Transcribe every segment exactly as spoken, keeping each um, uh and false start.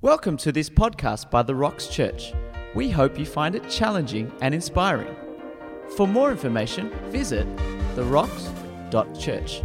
Welcome to this podcast by The Rocks Church. We hope you find it challenging and inspiring. For more information, visit the rocks dot church.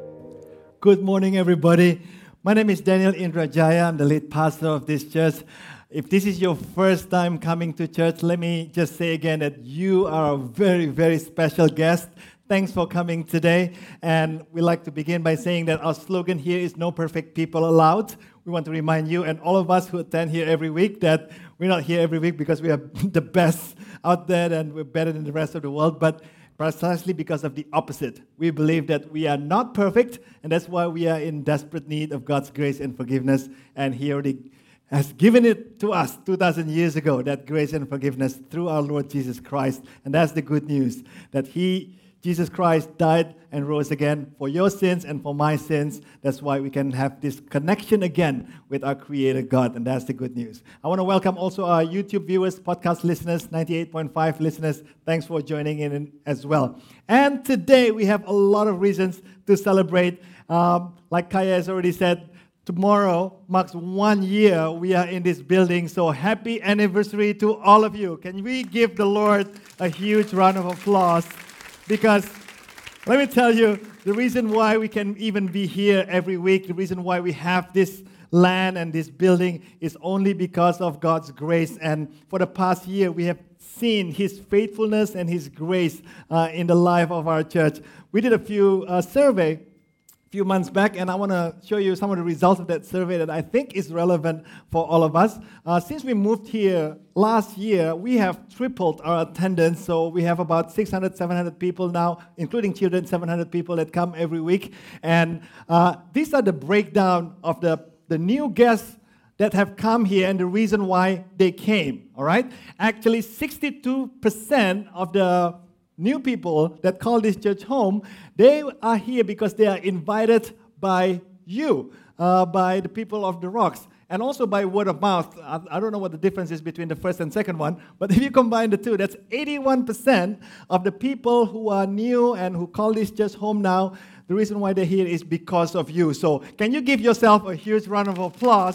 Good morning, everybody. My name is Daniel Indrajaya. I'm the lead pastor of this church. If this is your first time coming to church, let me just say again that you are a very, very special guest. Thanks for coming today. And we like to begin by saying that our slogan here is "No perfect people allowed." We want to remind you and all of us who attend here every week that we're not here every week because we are the best out there and we're better than the rest of the world, but precisely because of the opposite. We believe that we are not perfect, and that's why we are in desperate need of God's grace and forgiveness. And He already has given it to us two thousand years ago, that grace and forgiveness through our Lord Jesus Christ. And that's the good news, that He, Jesus Christ, died and rose again for your sins and for my sins. That's why we can have this connection again with our Creator God, and that's the good news. I want to welcome also our YouTube viewers, podcast listeners, ninety-eight point five listeners. Thanks for joining in as well. And today we have a lot of reasons to celebrate. Um, like Kaya has already said, tomorrow marks one year we are in this building, so happy anniversary to all of you. Can we give the Lord a huge round of applause? Because let me tell you, the reason why we can even be here every week, the reason why we have this land and this building is only because of God's grace. And for the past year, we have seen His faithfulness and His grace uh, in the life of our church. We did a few uh, survey a few months back, and I want to show you some of the results of that survey that I think is relevant for all of us. Uh, since we moved here last year, we have tripled our attendance, so we have about six hundred, seven hundred people now, including children, seven hundred people that come every week. And uh, these are the breakdown of the, the new guests that have come here and the reason why they came, all right? Actually, sixty-two percent of the new people that call this church home, they are here because they are invited by you, uh, by the people of the Rocks, and also by word of mouth. I, I don't know what the difference is between the first and second one, but if you combine the two, that's eighty-one percent of the people who are new and who call this church home now. The reason why they're here is because of you. So can you give yourself a huge round of applause?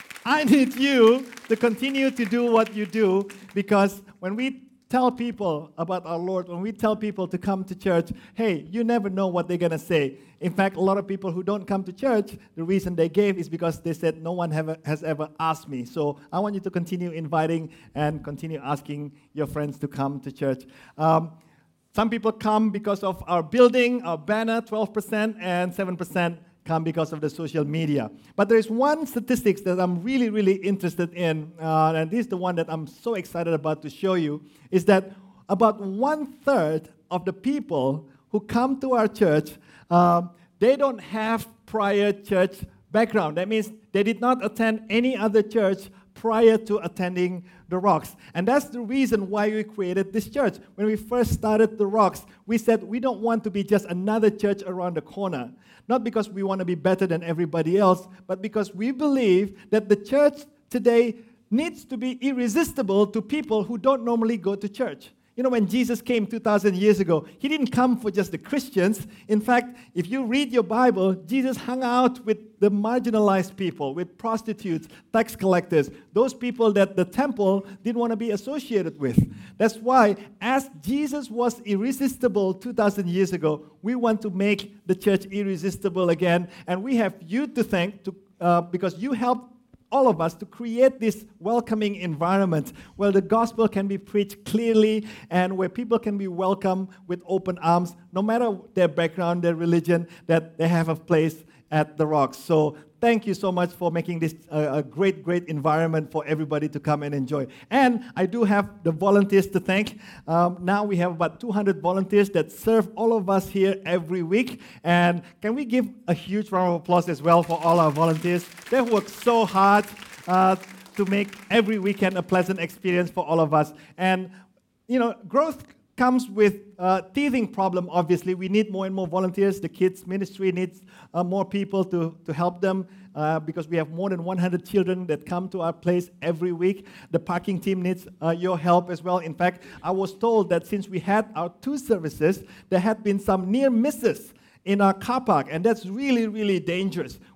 I need you to continue to do what you do, because when we tell people about our Lord, when we tell people to come to church, hey, you never know what they're going to say. In fact, a lot of people who don't come to church, the reason they gave is because they said, no one have, has ever asked me. So I want you to continue inviting and continue asking your friends to come to church. Um, some people come because of our building, our banner, twelve percent, and seven percent come because of the social media. But there is one statistics that I'm really, really interested in, uh, and this is the one that I'm so excited about to show you, is that about one-third of the people who come to our church, uh, they don't have prior church background. That means they did not attend any other church prior to attending the Rocks. And that's the reason why we created this church. When we first started the Rocks, we said we don't want to be just another church around the corner. Not because we want to be better than everybody else, but because we believe that the church today needs to be irresistible to people who don't normally go to church. You know, when Jesus came two thousand years ago, He didn't come for just the Christians. In fact, if you read your Bible, Jesus hung out with the marginalized people, with prostitutes, tax collectors, those people that the temple didn't want to be associated with. That's why, as Jesus was irresistible two thousand years ago, we want to make the church irresistible again. And we have you to thank to, uh, because you helped all of us to create this welcoming environment where the gospel can be preached clearly and where people can be welcomed with open arms, no matter their background, their religion, that they have a place at the Rocks. So thank you so much for making this a, a great, great environment for everybody to come and enjoy. And I do have the volunteers to thank. Um, now we have about two hundred volunteers that serve all of us here every week. And can we give a huge round of applause as well for all our volunteers? They work so hard uh, to make every weekend a pleasant experience for all of us. And, you know, growth comes with a teething problem, obviously. We need more and more volunteers. The kids' ministry needs uh, more people to, to help them uh, because we have more than one hundred children that come to our place every week. The parking team needs uh, your help as well. In fact, I was told that since we had our two services, there had been some near misses in our car park, and that's really, really dangerous.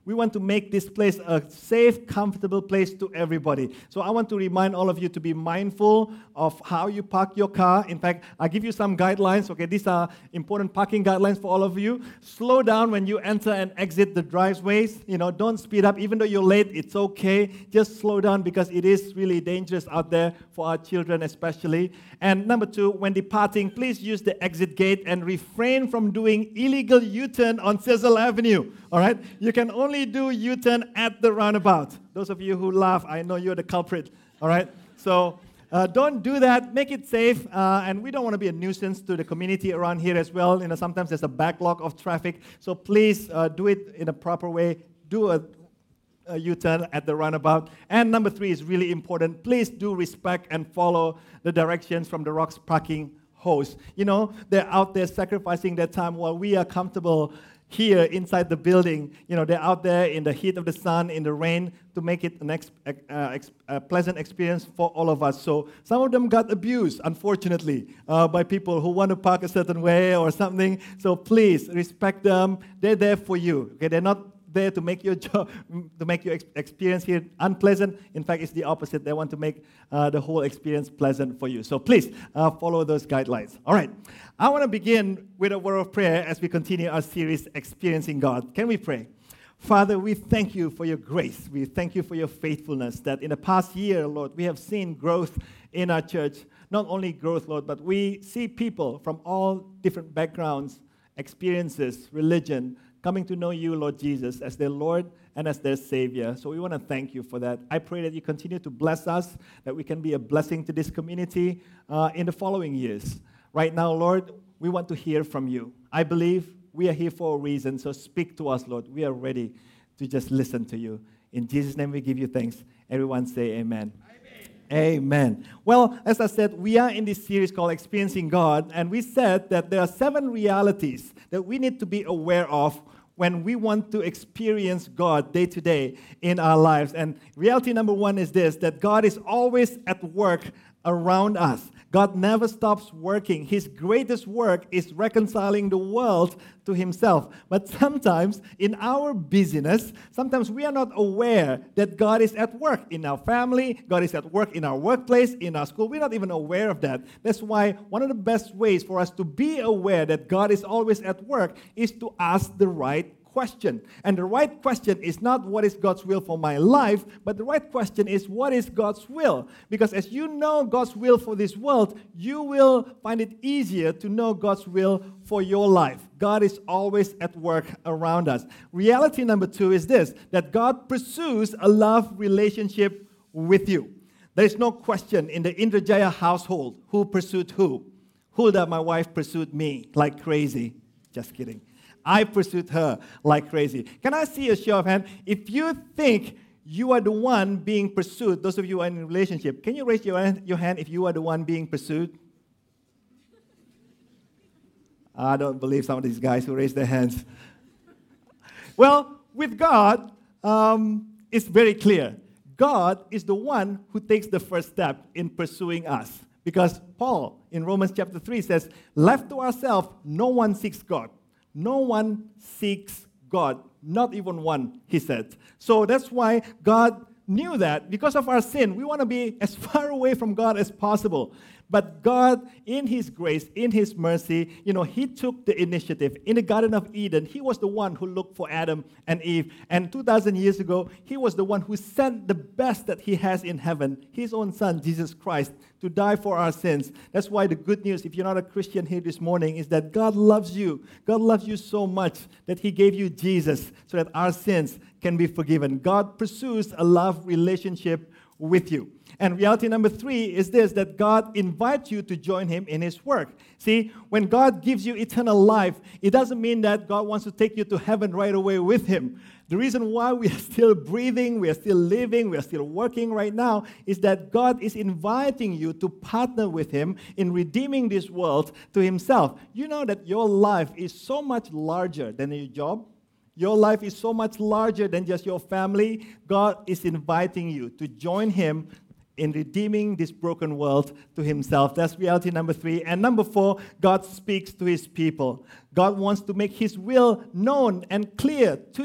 We want to make this place a safe, comfortable place to everybody. So I want to remind all of you to be mindful of how you park your car. In fact, I give you some guidelines. Okay, these are important parking guidelines for all of you. Slow down when you enter and exit the driveways. You know, don't speed up. Even though you're late, it's okay. Just slow down because it is really dangerous out there for our children especially. And number two, when departing, please use the exit gate and refrain from doing illegal U-turn on Cecil Avenue. All right? You can only do U-turn at the roundabout. Those of you who laugh, I know you're the culprit. All right? So uh, don't do that. Make it safe. Uh, and we don't want to be a nuisance to the community around here as well. You know, sometimes there's a backlog of traffic. So please uh, do it in a proper way. Do a Uh, U-turn at the roundabout. And number three is really important. Please do respect and follow the directions from the Rocks parking host. You know, they're out there sacrificing their time while we are comfortable here inside the building. You know, they're out there in the heat of the sun, in the rain, to make it an ex- uh, ex- uh, pleasant experience for all of us. So some of them got abused, unfortunately, uh, by people who want to park a certain way or something. So please respect them. They're there for you. Okay, they're not there to make your job, to make your ex- experience here unpleasant. In fact, it's the opposite. They want to make uh, the whole experience pleasant for you. So please uh, follow those guidelines. All right. I want to begin with a word of prayer as we continue our series, Experiencing God. Can we pray? Father, we thank you for your grace. We thank you for your faithfulness that in the past year, Lord, we have seen growth in our church. Not only growth, Lord, but we see people from all different backgrounds, experiences, religion, coming to know you, Lord Jesus, as their Lord and as their Savior. So we want to thank you for that. I pray that you continue to bless us, that we can be a blessing to this community uh, in the following years. Right now, Lord, we want to hear from you. I believe we are here for a reason, so speak to us, Lord. We are ready to just listen to you. In Jesus' name we give you thanks. Everyone say amen. Amen. Well, as I said, we are in this series called Experiencing God, and we said that there are seven realities that we need to be aware of when we want to experience God day to day in our lives. And reality number one is this, that God is always at work around us. God never stops working. His greatest work is reconciling the world to himself. But sometimes in our busyness, sometimes we are not aware that God is at work in our family, God is at work in our workplace, in our school. We're not even aware of that. That's why one of the best ways for us to be aware that God is always at work is to ask the right question. And the right question is not what is God's will for my life, but the right question is what is God's will? Because as you know God's will for this world, you will find it easier to know God's will for your life. God is always at work around us. Reality number two is this, that God pursues a love relationship with you. There is no question in the Indrajaya household who pursued who. Hulda, my wife, pursued me like crazy. Just kidding. I pursued her like crazy. Can I see a show of hands? If you think you are the one being pursued, those of you who are in a relationship, can you raise your hand, your hand if you are the one being pursued? I don't believe some of these guys who raise their hands. Well, with God, um, it's very clear. God is the one who takes the first step in pursuing us. Because Paul, in Romans chapter three, says, left to ourselves, no one seeks God. No one seeks God, not even one, he said. So that's why God knew that because of our sin, we want to be as far away from God as possible. But God, in His grace, in His mercy, you know, He took the initiative. In the Garden of Eden, He was the one who looked for Adam and Eve. And two thousand years ago, He was the one who sent the best that He has in heaven, His own Son, Jesus Christ, to die for our sins. That's why the good news, if you're not a Christian here this morning, is that God loves you. God loves you so much that He gave you Jesus so that our sins can be forgiven. God pursues a love relationship with you. And reality number three is this, that God invites you to join Him in His work. See, when God gives you eternal life, it doesn't mean that God wants to take you to heaven right away with Him. The reason why we are still breathing, we are still living, we are still working right now is that God is inviting you to partner with Him in redeeming this world to Himself. You know that your life is so much larger than your job. Your life is so much larger than just your family. God is inviting you to join Him in redeeming this broken world to Himself. That's reality number three. And number four, God speaks to His people. God wants to make His will known and clear to you.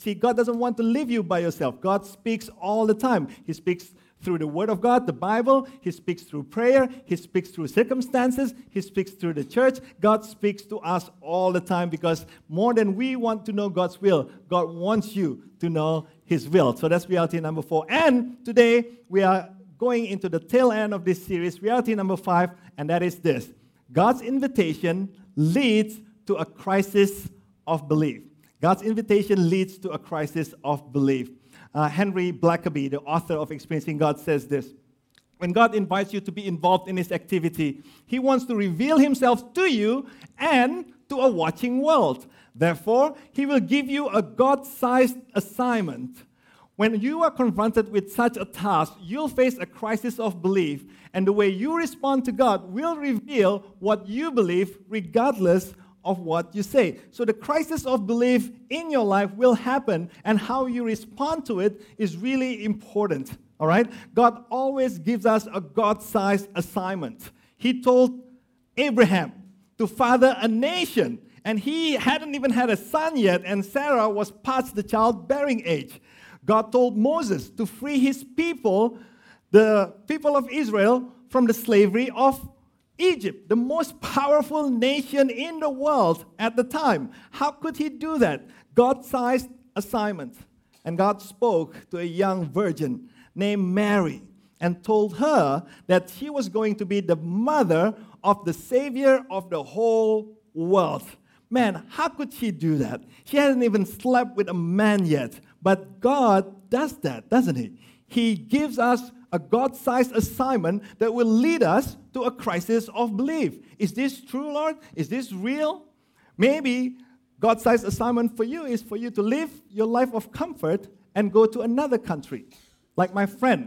See, God doesn't want to leave you by yourself. God speaks all the time. He speaks through the Word of God, the Bible. He speaks through prayer. He speaks through circumstances. He speaks through the church. God speaks to us all the time because more than we want to know God's will, God wants you to know His will. So that's reality number four. And today we are going into the tail end of this series, reality number five, and that is this. God's invitation leads to a crisis of belief. God's invitation leads to a crisis of belief. Uh, Henry Blackaby, the author of Experiencing God, says this. When God invites you to be involved in His activity, He wants to reveal Himself to you and to a watching world. Therefore, He will give you a God-sized assignment. When you are confronted with such a task, you'll face a crisis of belief, and the way you respond to God will reveal what you believe regardless of what you say. So the crisis of belief in your life will happen, and how you respond to it is really important, all right? God always gives us a God-sized assignment. He told Abraham to father a nation, and he hadn't even had a son yet, and Sarah was past the childbearing age. God told Moses to free his people, the people of Israel, from the slavery of Egypt, the most powerful nation in the world at the time. How could he do that? God-sized assignment. And God spoke to a young virgin named Mary and told her that she was going to be the mother of the Savior of the whole world. Man, how could she do that? She hasn't even slept with a man yet. But God does that, doesn't He? He gives us a God-sized assignment that will lead us to a crisis of belief. Is this true, Lord? Is this real? Maybe God-sized assignment for you is for you to live your life of comfort and go to another country, like my friend.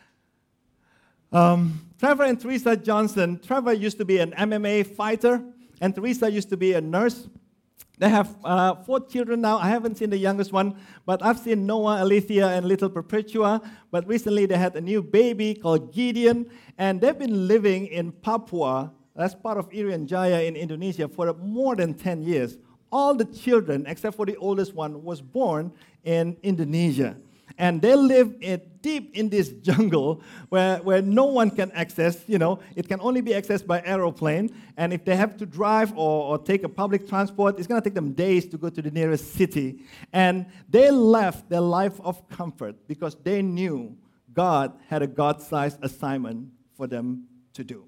Um, Trevor and Teresa Johnson. Trevor used to be an M M A fighter, and Teresa used to be a nurse. They have uh, four children now. I haven't seen the youngest one, but I've seen Noah, Alethea, and little Perpetua. But recently they had a new baby called Gideon, and they've been living in Papua, that's part of Irian Jaya in Indonesia, for more than ten years. All the children, except for the oldest one, was born in Indonesia. And they live in, deep in this jungle where, where no one can access, you know, it can only be accessed by aeroplane. And if they have to drive or, or take a public transport, it's going to take them days to go to the nearest city. And they left their life of comfort because they knew God had a God-sized assignment for them to do.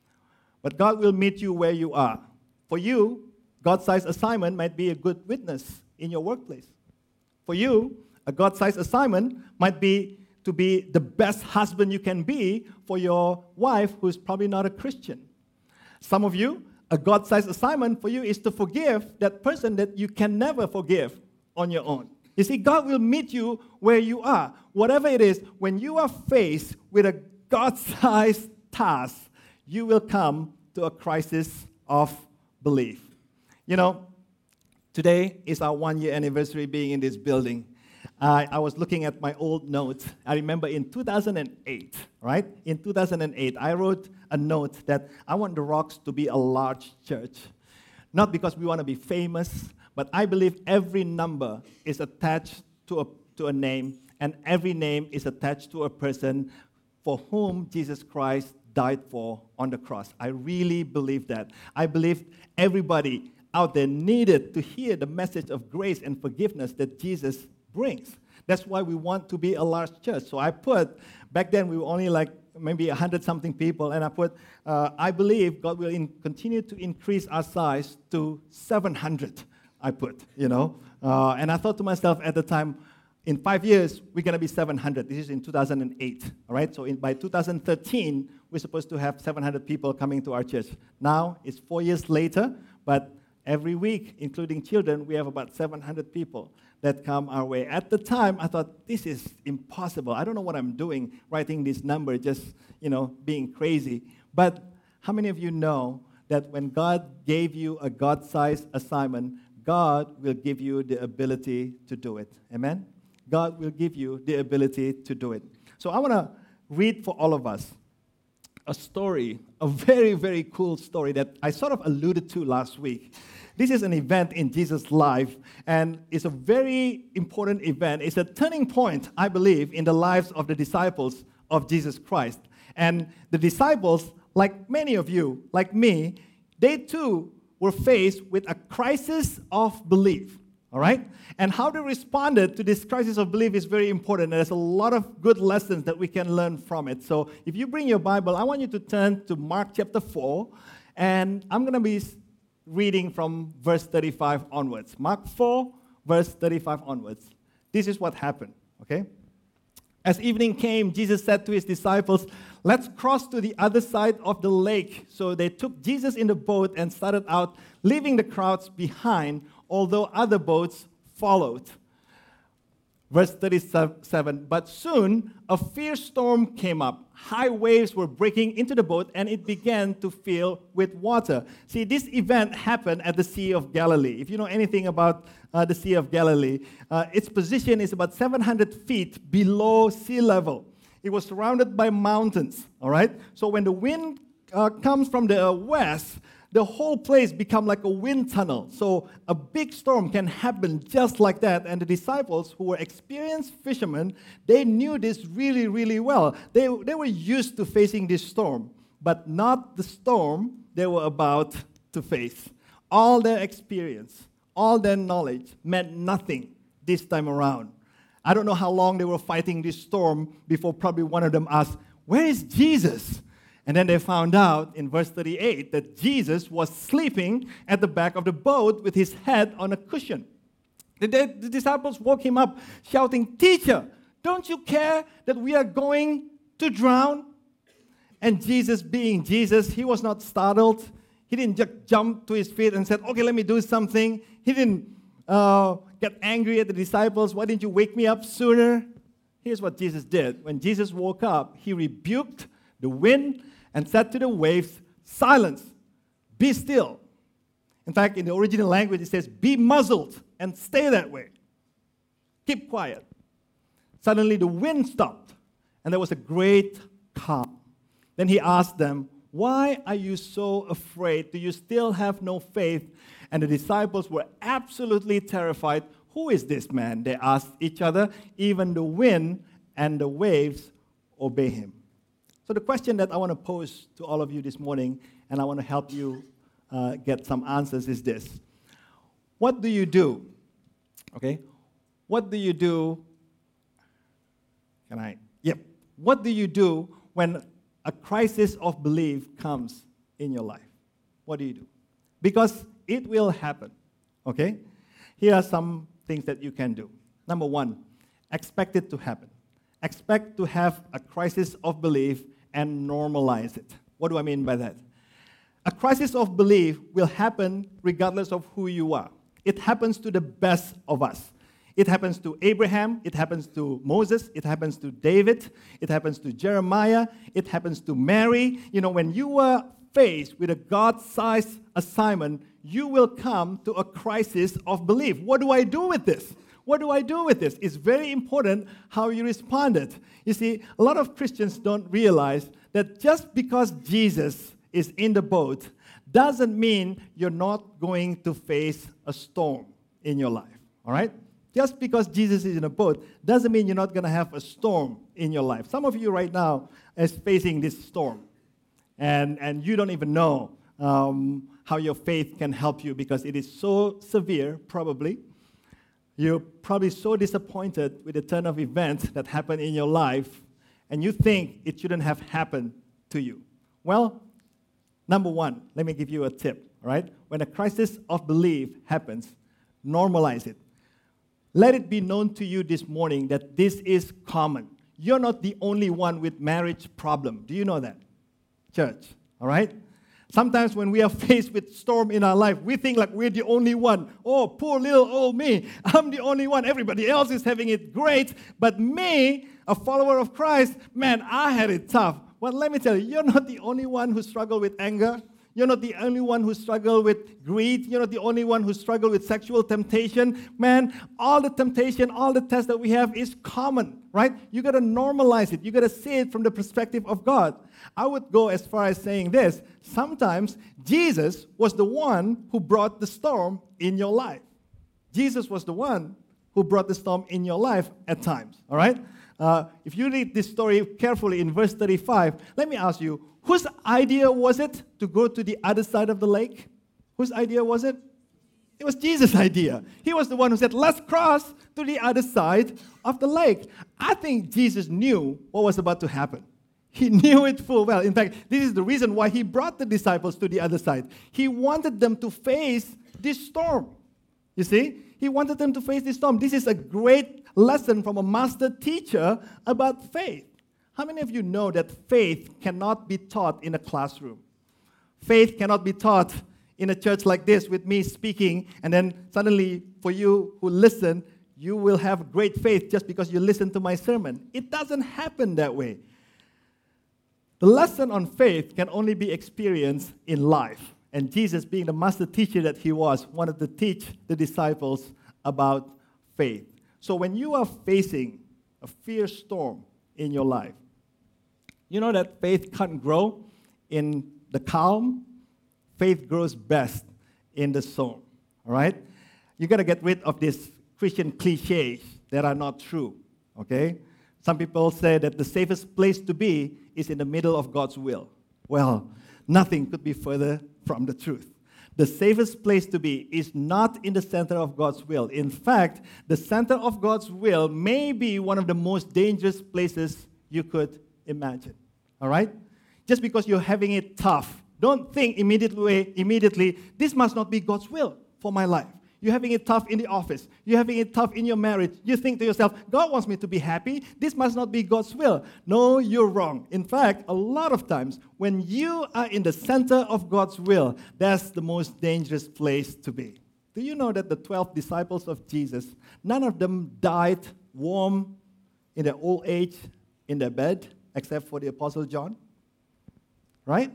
But God will meet you where you are. For you, God-sized assignment might be a good witness in your workplace. For you, a God-sized assignment might be to be the best husband you can be for your wife who's probably not a Christian. Some of you, a God-sized assignment for you is to forgive that person that you can never forgive on your own. You see, God will meet you where you are. Whatever it is, when you are faced with a God-sized task, you will come to a crisis of belief. You know, today is our one-year anniversary being in this building. Uh, I was looking at my old notes. I remember in two thousand eight, right? In two thousand eight, I wrote a note that I want the Rocks to be a large church. Not because we want to be famous, but I believe every number is attached to a, to a name, and every name is attached to a person for whom Jesus Christ died for on the cross. I really believe that. I believe everybody out there needed to hear the message of grace and forgiveness that Jesus brings. That's why we want to be a large church. So I put, back then we were only like maybe one hundred something people, and I put, uh, I believe God will in, continue to increase our size to seven hundred, I put, you know. Uh, and I thought to myself at the time, in five years, we're going to be seven hundred. This is in two thousand eight, all right? So in, by two thousand thirteen, we're supposed to have seven hundred people coming to our church. Now, it's four years later, but every week, including children, we have about seven hundred people that come our way. At the time, I thought, this is impossible. I don't know what I'm doing, writing this number, just, you know, being crazy. But how many of you know that when God gave you a God-sized assignment, God will give you the ability to do it? Amen? God will give you the ability to do it. So I want to read for all of us a story, a very, very cool story that I sort of alluded to last week. This is an event in Jesus' life, and it's a very important event. It's a turning point, I believe, in the lives of the disciples of Jesus Christ. And the disciples, like many of you, like me, they too were faced with a crisis of belief. All right? And how they responded to this crisis of belief is very important. There's a lot of good lessons that we can learn from it. So if you bring your Bible, I want you to turn to Mark chapter four, and I'm going to be reading from verse thirty-five onwards. Mark four, verse thirty-five onwards. This is what happened, okay? As evening came, Jesus said to his disciples, "Let's cross to the other side of the lake." So they took Jesus in the boat and started out, leaving the crowds behind, although other boats followed. Verse thirty-seven, but soon a fierce storm came up. High waves were breaking into the boat, and it began to fill with water. See, this event happened at the Sea of Galilee. If you know anything about uh, the Sea of Galilee, uh, its position is about seven hundred feet below sea level. It was surrounded by mountains, all right? So when the wind uh, comes from the uh, west, the whole place becomes like a wind tunnel. So a big storm can happen just like that. And the disciples, who were experienced fishermen, they knew this really, really well. They, they were used to facing this storm, but not the storm they were about to face. All their experience, all their knowledge meant nothing this time around. I don't know how long they were fighting this storm before probably one of them asked, "Where is Jesus?" And then they found out in verse thirty-eight that Jesus was sleeping at the back of the boat with his head on a cushion. The, the disciples woke him up shouting, "Teacher, don't you care that we are going to drown?" And Jesus, being Jesus, he was not startled. He didn't just jump to his feet and said, "Okay, let me do something." He didn't uh, get angry at the disciples. "Why didn't you wake me up sooner?" Here's what Jesus did. When Jesus woke up, he rebuked the wind and said to the waves, "Silence, be still." In fact, in the original language, it says, "Be muzzled and stay that way. Keep quiet." Suddenly, the wind stopped, and there was a great calm. Then he asked them, "Why are you so afraid? Do you still have no faith?" And the disciples were absolutely terrified. "Who is this man?" they asked each other. "Even the wind and the waves obey him." So the question that I want to pose to all of you this morning, and I want to help you uh, get some answers, is this. What do you do? Okay? What do you do? Can I? Yep. What do you do when a crisis of belief comes in your life? What do you do? Because it will happen. Okay? Here are some things that you can do. Number one, expect it to happen. Expect to have a crisis of belief and normalize it. What do I mean by that? A crisis of belief will happen regardless of who you are. It happens to the best of us. It happens to Abraham, it happens to Moses, it happens to David, it happens to Jeremiah, it happens to Mary. You know, when you are faced with a God-sized assignment, you will come to a crisis of belief. What do I do with this? What do I do with this? It's very important how you responded. You see, a lot of Christians don't realize that just because Jesus is in the boat doesn't mean you're not going to face a storm in your life, all right? Just because Jesus is in a boat doesn't mean you're not going to have a storm in your life. Some of you right now is facing this storm, and, and you don't even know um, how your faith can help you because it is so severe, probably. You're probably so disappointed with the turn of events that happened in your life, and you think it shouldn't have happened to you. Well, number one, let me give you a tip, all right? When a crisis of belief happens, normalize it. Let it be known to you this morning that this is common. You're not the only one with marriage problem. Do you know that? Church, all right? Sometimes when we are faced with storm in our life, we think like we're the only one. Oh, poor little old me. I'm the only one. Everybody else is having it great. But me, a follower of Christ, man, I had it tough. Well, let me tell you, you're not the only one who struggled with anger. You're not the only one who struggle with greed. You're not the only one who struggle with sexual temptation. Man, all the temptation, all the tests that we have is common, right? You got to normalize it. You got to see it from the perspective of God. I would go as far as saying this. Sometimes Jesus was the one who brought the storm in your life. Jesus was the one who brought the storm in your life at times, all right? Uh, if you read this story carefully in verse thirty-five, let me ask you, whose idea was it to go to the other side of the lake? Whose idea was it? It was Jesus' idea. He was the one who said, let's cross to the other side of the lake. I think Jesus knew what was about to happen. He knew it full well. In fact, this is the reason why he brought the disciples to the other side. He wanted them to face this storm. You see? He wanted them to face this storm. This is a great lesson from a master teacher about faith. How many of you know that faith cannot be taught in a classroom? Faith cannot be taught in a church like this with me speaking, and then suddenly for you who listen, you will have great faith just because you listen to my sermon. It doesn't happen that way. The lesson on faith can only be experienced in life. And Jesus, being the master teacher that he was, wanted to teach the disciples about faith. So when you are facing a fierce storm in your life, you know that faith can't grow in the calm. Faith grows best in the storm, all right? You got to get rid of these Christian cliches that are not true, okay? Some people say that the safest place to be is in the middle of God's will. Well, nothing could be further from the truth. The safest place to be is not in the center of God's will. In fact, the center of God's will may be one of the most dangerous places you could imagine. All right? Just because you're having it tough, don't think immediately, immediately, this must not be God's will for my life. You're having it tough in the office. You're having it tough in your marriage. You think to yourself, God wants me to be happy. This must not be God's will. No, you're wrong. In fact, a lot of times, when you are in the center of God's will, that's the most dangerous place to be. Do you know that the twelve disciples of Jesus, none of them died warm in their old age in their bed, except for the Apostle John? Right?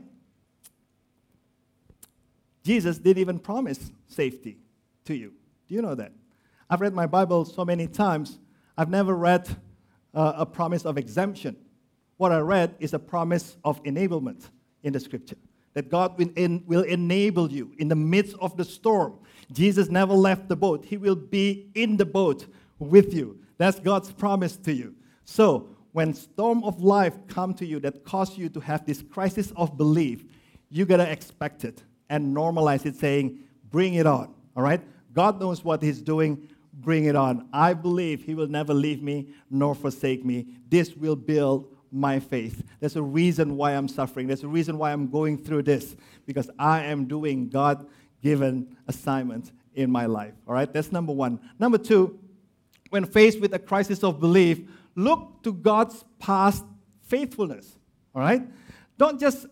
Jesus didn't even promise safety to you. Do you know that? I've read my Bible so many times, I've never read uh, a promise of exemption. What I read is a promise of enablement in the scripture, that God will, en- will enable you in the midst of the storm. Jesus never left the boat. He will be in the boat with you. That's God's promise to you. So, when storm of life come to you that cause you to have this crisis of belief, you got to expect it and normalize it, saying, bring it on. All right? God knows what he's doing. Bring it on. I believe he will never leave me nor forsake me. This will build my faith. There's a reason why I'm suffering. There's a reason why I'm going through this, because I am doing God-given assignments in my life. All right? That's number one. Number two, when faced with a crisis of belief, look to God's past faithfulness. All right? Don't just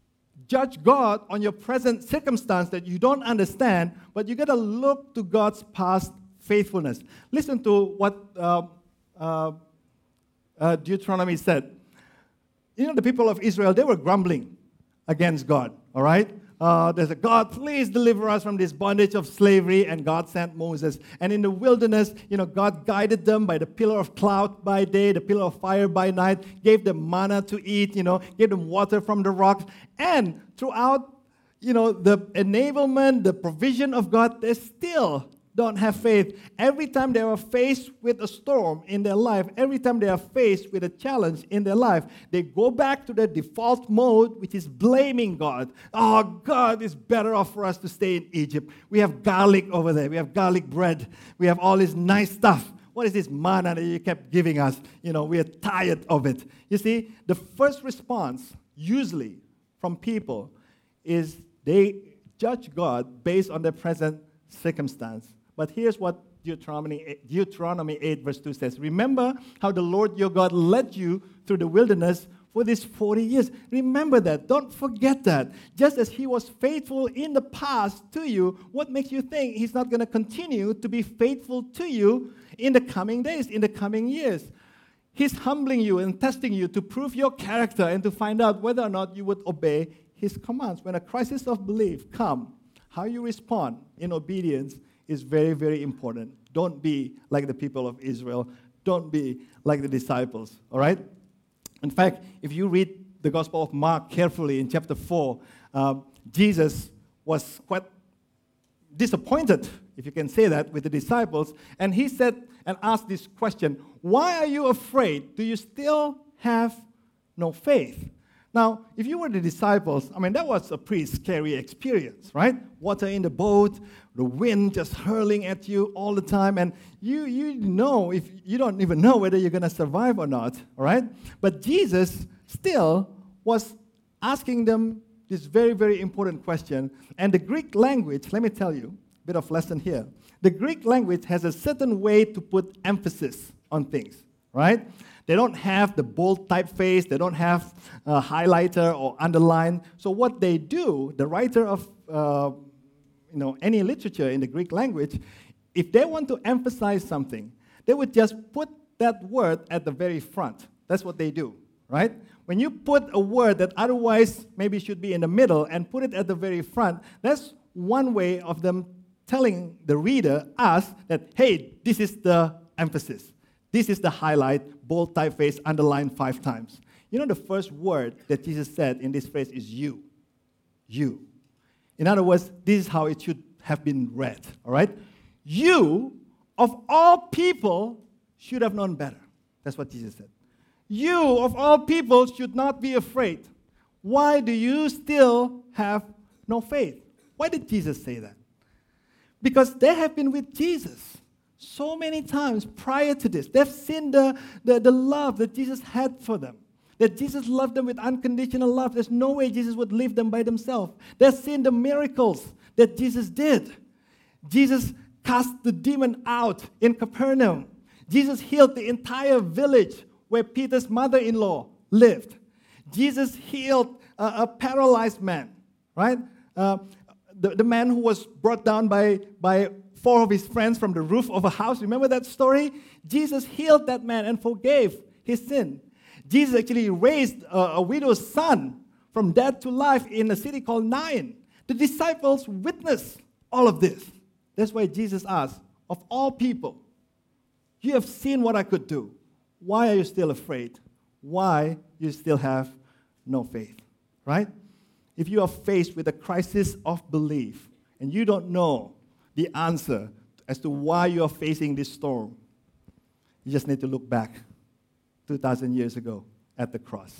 judge God on your present circumstance that you don't understand, but you got to look to God's past faithfulness. Listen to what uh, uh, uh, Deuteronomy said. You know, the people of Israel, they were grumbling against God, all right? Uh, there's a God, please deliver us from this bondage of slavery, and God sent Moses. And in the wilderness, you know, God guided them by the pillar of cloud by day, the pillar of fire by night, gave them manna to eat, you know, gave them water from the rocks. And throughout, you know, the enablement, the provision of God, they still don't have faith. Every time they are faced with a storm in their life, every time they are faced with a challenge in their life, they go back to their default mode, which is blaming God. Oh, God, it's better off for us to stay in Egypt. We have garlic over there. We have garlic bread. We have all this nice stuff. What is this manna that you kept giving us? You know, we are tired of it. You see, the first response, usually from people, is they judge God based on their present circumstance. But here's what Deuteronomy, Deuteronomy eight verse two says. Remember how the Lord your God led you through the wilderness for these forty years. Remember that. Don't forget that. Just as he was faithful in the past to you, what makes you think he's not going to continue to be faithful to you in the coming days, in the coming years? He's humbling you and testing you to prove your character and to find out whether or not you would obey his commands. When a crisis of belief comes, how you respond in obedience is very, very important. Don't be like the people of Israel. Don't be like the disciples, all right? In fact, if you read the Gospel of Mark carefully in chapter four, um, Jesus was quite disappointed, if you can say that, with the disciples. And he said and asked this question, why are you afraid? Do you still have no faith? Now, if you were the disciples, I mean, that was a pretty scary experience, right? Water in the boat, the wind just hurling at you all the time, and you, you know, if you don't even know whether you're going to survive or not, all right? But Jesus still was asking them this very, very important question. And the Greek language, let me tell you, a bit of lesson here. The Greek language has a certain way to put emphasis on things, right? They don't have the bold typeface. They don't have a highlighter or underline. So what they do, the writer of uh, you know any literature in the Greek language, if they want to emphasize something, they would just put that word at the very front. That's what they do, right? When you put a word that otherwise maybe should be in the middle and put it at the very front, that's one way of them telling the reader, us, that, hey, this is the emphasis. This is the highlight, bold typeface, underline five times. You know, the first word that Jesus said in this phrase is you. You. In other words, this is how it should have been read, all right? You, of all people, should have known better. That's what Jesus said. You, of all people, should not be afraid. Why do you still have no faith? Why did Jesus say that? Because they have been with Jesus so many times prior to this. They've seen the, the, the love that Jesus had for them, that Jesus loved them with unconditional love. There's no way Jesus would leave them by themselves. They've seen the miracles that Jesus did. Jesus cast the demon out in Capernaum. Jesus healed the entire village where Peter's mother-in-law lived. Jesus healed a, a paralyzed man, right? Uh, the, the man who was brought down by, by four of his friends from the roof of a house. Remember that story? Jesus healed that man and forgave his sin. Jesus actually raised a, a widow's son from death to life in a city called Nain. The disciples witnessed all of this. That's why Jesus asked, of all people, you have seen what I could do. Why are you still afraid? Why you still have no faith, right? If you are faced with a crisis of belief and you don't know the answer as to why you are facing this storm, you just need to look back two thousand years ago at the cross.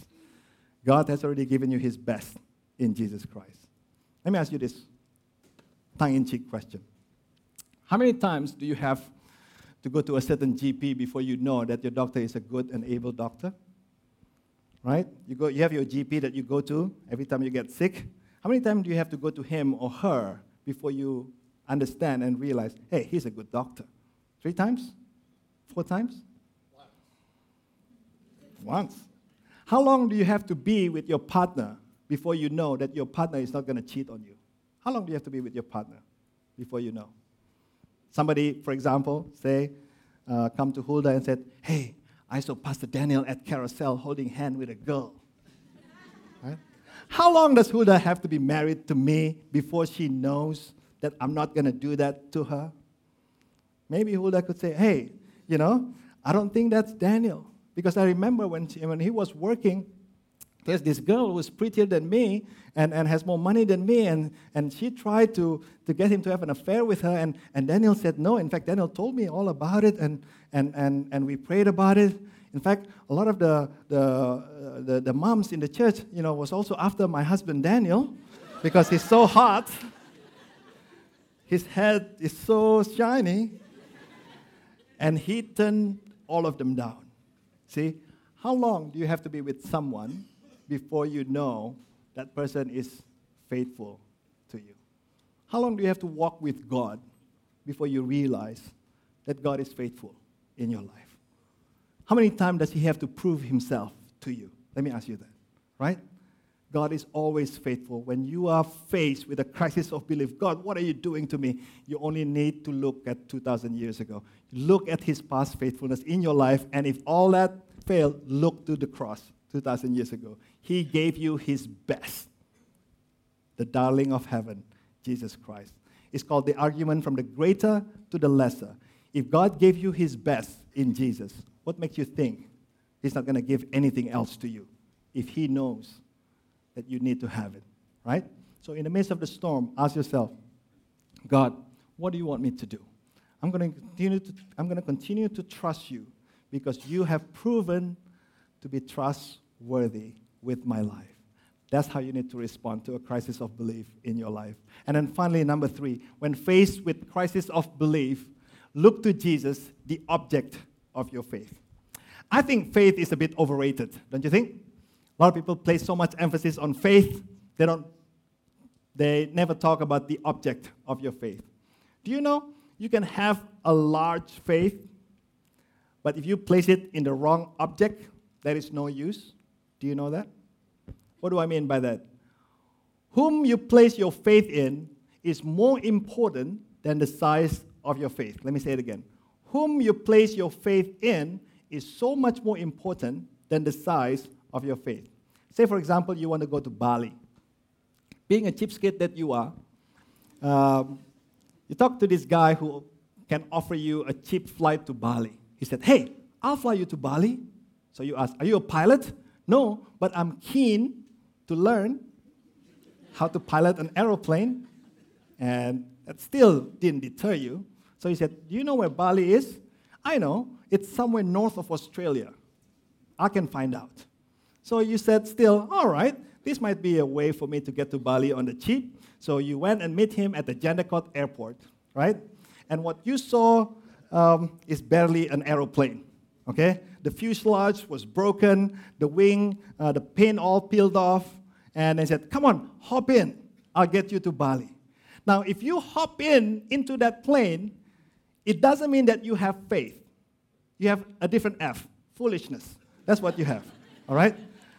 God has already given you his best in Jesus Christ. Let me ask you this tongue-in-cheek question. How many times do you have to go to a certain G P before you know that your doctor is a good and able doctor? Right? You go. You have your G P that you go to every time you get sick. How many times do you have to go to him or her before you understand and realize, hey, he's a good doctor? Three times? Four times? Once. Once. How long do you have to be with your partner before you know that your partner is not going to cheat on you? How long do you have to be with your partner before you know? Somebody, for example, say, uh, come to Hulda and said, hey, I saw Pastor Daniel at Carousel holding hand with a girl. Right? How long does Hulda have to be married to me before she knows that I'm not going to do that to her? Maybe Hulda could say, hey, you know, I don't think that's Daniel. Because I remember when, she, when he was working, there's this girl who's prettier than me and, and has more money than me, and, and she tried to, to get him to have an affair with her, and, and Daniel said no. In fact, Daniel told me all about it, and, and, and, and we prayed about it. In fact, a lot of the, the, uh, the, the moms in the church, you know, was also after my husband Daniel because he's so hot. His head is so shiny, and he turned all of them down. See, how long do you have to be with someone before you know that person is faithful to you? How long do you have to walk with God before you realize that God is faithful in your life? How many times does he have to prove himself to you? Let me ask you that, right? God is always faithful. When you are faced with a crisis of belief, God, what are you doing to me? You only need to look at two thousand years ago. Look at his past faithfulness in your life, and if all that failed, look to the cross two thousand years ago. He gave you his best the darling of heaven, Jesus Christ. It's called the argument from the greater to the lesser. If God gave you his best in Jesus, what makes you think he's not going to give anything else to you if he knows that you need to have it, right? So in the midst of the storm, ask yourself, God, what do you want me to do? I'm going to continue to, I'm going to continue to trust you because you have proven to be trustworthy with my life. That's how you need to respond to a crisis of belief in your life. And then finally, number three, when faced with crisis of belief, look to Jesus, the object of your faith. I think faith is a bit overrated, don't you think? A lot of people place so much emphasis on faith, they don't, they never talk about the object of your faith. Do you know you can have a large faith, but if you place it in the wrong object, there is no use? Do you know that? What do I mean by that? Whom you place your faith in is more important than the size of your faith. Let me say it again. Whom you place your faith in is so much more important than the size of your faith. Say, for example, you want to go to Bali. Being a cheapskate that you are, um, you talk to this guy who can offer you a cheap flight to Bali. He said, hey, I'll fly you to Bali. So you ask, are you a pilot? No, but I'm keen to learn how to pilot an aeroplane. And that still didn't deter you. So he said, do you know where Bali is? I know. It's somewhere north of Australia. I can find out. So you said still, all right, this might be a way for me to get to Bali on the cheap. So you went and met him at the Jandakot airport, right? And what you saw um, is barely an aeroplane, okay? The fuselage was broken, the wing, uh, the paint all peeled off, and they said, come on, hop in, I'll get you to Bali. Now, if you hop in into that plane, it doesn't mean that you have faith. You have a different F, foolishness. That's what you have, all right?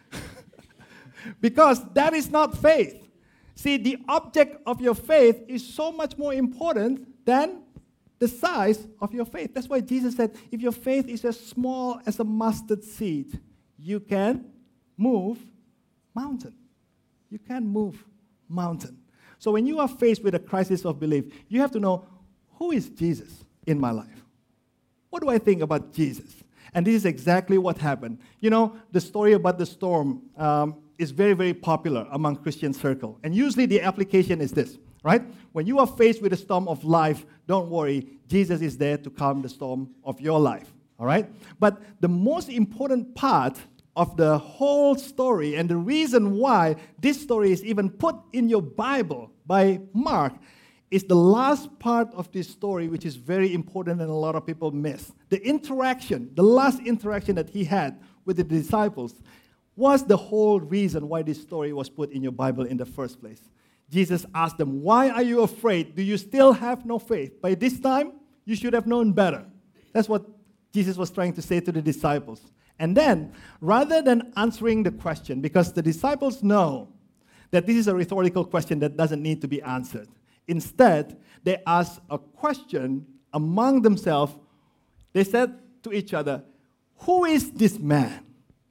Because that is not faith. See, the object of your faith is so much more important than the size of your faith. That's why Jesus said, if your faith is as small as a mustard seed, you can move mountain. You can move mountain. So when you are faced with a crisis of belief, you have to know, who is Jesus in my life? What do I think about Jesus? And this is exactly what happened. You know, the story about the storm um, is very, very popular among Christian circle. And usually the application is this, right? When you are faced with a storm of life, don't worry, Jesus is there to calm the storm of your life, all right? But the most important part of the whole story and the reason why this story is even put in your Bible by Mark is the last part of this story, which is very important and a lot of people miss. The interaction, the last interaction that he had with the disciples was the whole reason why this story was put in your Bible in the first place. Jesus asked them, why are you afraid? Do you still have no faith? By this time, you should have known better. That's what Jesus was trying to say to the disciples. And then, rather than answering the question, because the disciples know that this is a rhetorical question that doesn't need to be answered, instead, they asked a question among themselves. They said to each other, who is this man?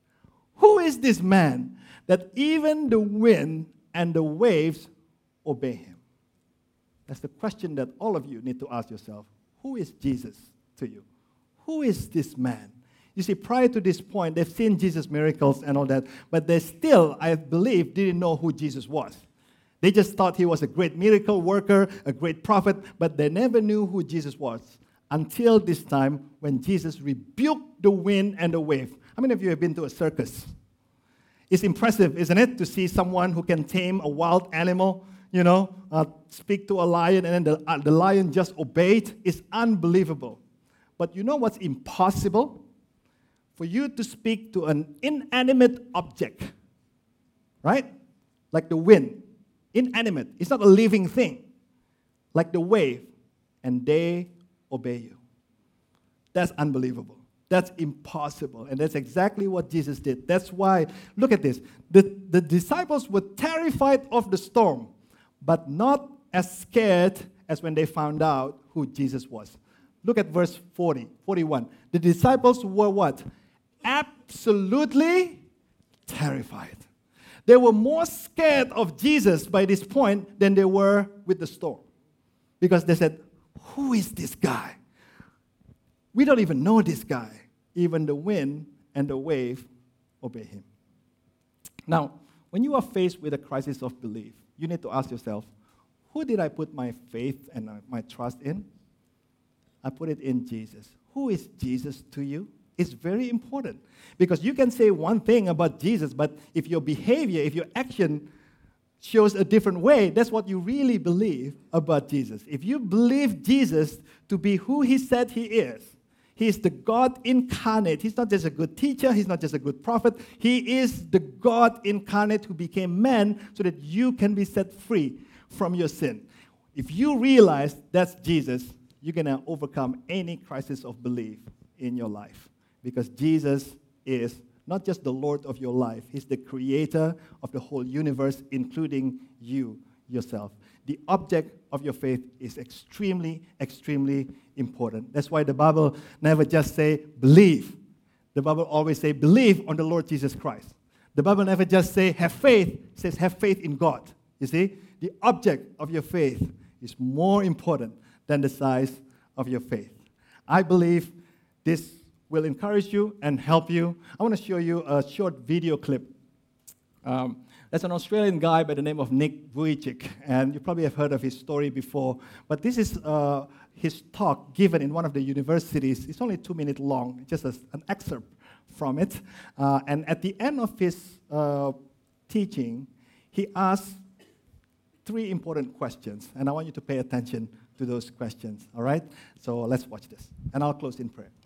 Who is this man that even the wind and the waves obey him? That's the question that all of you need to ask yourself. Who is Jesus to you? Who is this man? You see, prior to this point, they've seen Jesus' miracles and all that, but they still, I believe, didn't know who Jesus was. They just thought he was a great miracle worker, a great prophet, but they never knew who Jesus was until this time when Jesus rebuked the wind and the wave. How many of you have been to a circus? It's impressive, isn't it, to see someone who can tame a wild animal, you know, uh, speak to a lion, and then the, uh, the lion just obeyed. It's unbelievable. But you know what's impossible? For you to speak to an inanimate object, right? Like the wind. Inanimate. It's not a living thing. Like the wave. And they obey you. That's unbelievable. That's impossible. And that's exactly what Jesus did. That's why, look at this. The, the disciples were terrified of the storm, but not as scared as when they found out who Jesus was. Look at verse forty, forty-one. The disciples were what? Absolutely terrified. They were more scared of Jesus by this point than they were with the storm. Because they said, who is this guy? We don't even know this guy. Even the wind and the wave obey him. Now, when you are faced with a crisis of belief, you need to ask yourself, who did I put my faith and my trust in? I put it in Jesus. Who is Jesus to you? It's very important. Because you can say one thing about Jesus, but if your behavior, if your action shows a different way, that's what you really believe about Jesus. If you believe Jesus to be who he said he is, he is the God incarnate. He's not just a good teacher. He's not just a good prophet. He is the God incarnate who became man so that you can be set free from your sin. If you realize that's Jesus, you're going to overcome any crisis of belief in your life. Because Jesus is not just the Lord of your life. He's the creator of the whole universe, including you yourself. The object of your faith is extremely, extremely important. That's why the Bible never just say, believe. The Bible always say, believe on the Lord Jesus Christ. The Bible never just say, have faith. It says, have faith in God. You see? The object of your faith is more important than the size of your faith. I believe this will encourage you and help you. I want to show you a short video clip. Um, There's an Australian guy by the name of Nick Vujicic, and you probably have heard of his story before. But this is uh, his talk given in one of the universities. It's only two minutes long, just a, an excerpt from it. Uh, and at the end of his uh, teaching, he asked three important questions, and I want you to pay attention to those questions, all right? So let's watch this, and I'll close in prayer.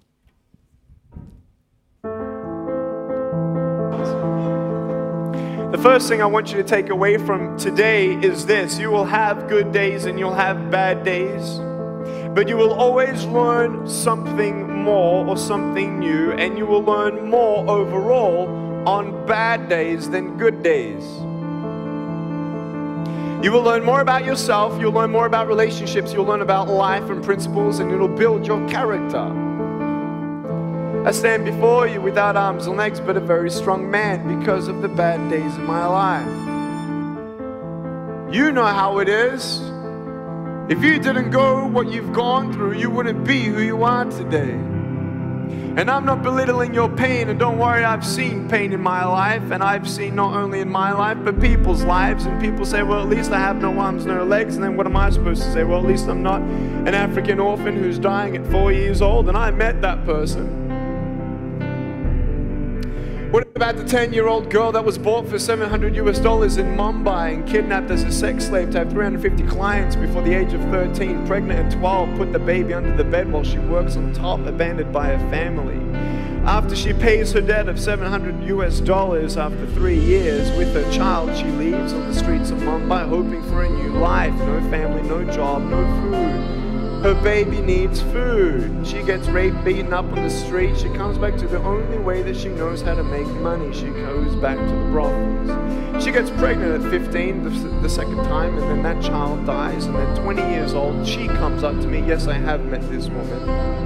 The first thing I want you to take away from today is this. You will have good days and you'll have bad days, but you will always learn something more or something new, and you will learn more overall on bad days than good days. You will learn more about yourself, you'll learn more about relationships, you'll learn about life and principles, and it'll build your character. I stand before you without arms and legs, but a very strong man because of the bad days of my life. You know how it is. If you didn't go what you've gone through, you wouldn't be who you are today. And I'm not belittling your pain, and don't worry, I've seen pain in my life, and I've seen not only in my life, but people's lives, and people say, well, at least I have no arms, no legs, and then what am I supposed to say? Well, at least I'm not an African orphan who's dying at four years old, and I met that person. What about the ten-year-old girl that was bought for seven hundred US dollars in Mumbai and kidnapped as a sex slave to have three hundred fifty clients before the age of thirteen, pregnant at twelve, put the baby under the bed while she works on top, abandoned by her family? After she pays her debt of seven hundred US dollars after three years with her child, she leaves on the streets of Mumbai hoping for a new life. No family, no job, no food. Her baby needs food. She gets raped, beaten up on the street. She comes back to the only way that she knows how to make money. She goes back to the brothels. She gets pregnant at fifteen, the, the second time, and then that child dies. And then twenty years old, she comes up to me. Yes, I have met this woman.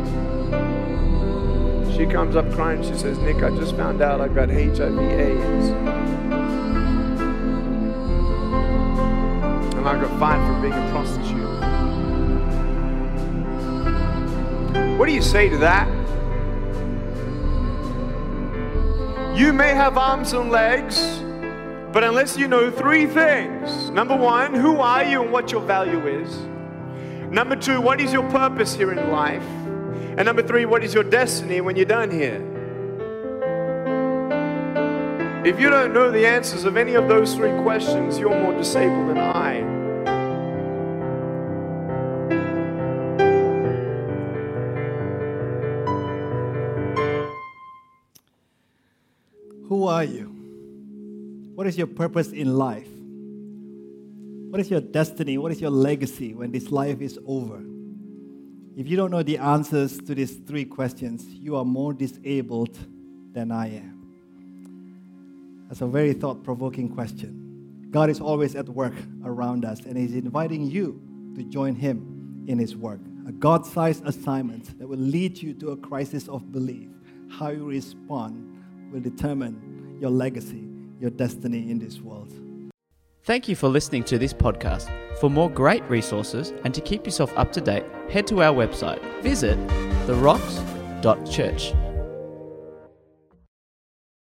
She comes up crying. She says, Nick, I just found out I got H I V AIDS. And I got fined for being a prostitute. What do you say to that? You may have arms and legs, but unless you know three things. Number one, who are you and what your value is? Number two, what is your purpose here in life? And number three, what is your destiny when you're done here? If you don't know the answers of any of those three questions, you're more disabled than I. Who are you? What is your purpose in life? What is your destiny? What is your legacy when this life is over? If you don't know the answers to these three questions, you are more disabled than I am. That's a very thought-provoking question. God is always at work around us, and He's inviting you to join Him in His work. A God-sized assignment that will lead you to a crisis of belief. How you respond will determine your legacy your destiny in this world. Thank you for listening to this podcast. For more great resources and to keep yourself up to date, head to our website. Visit the rocks dot church.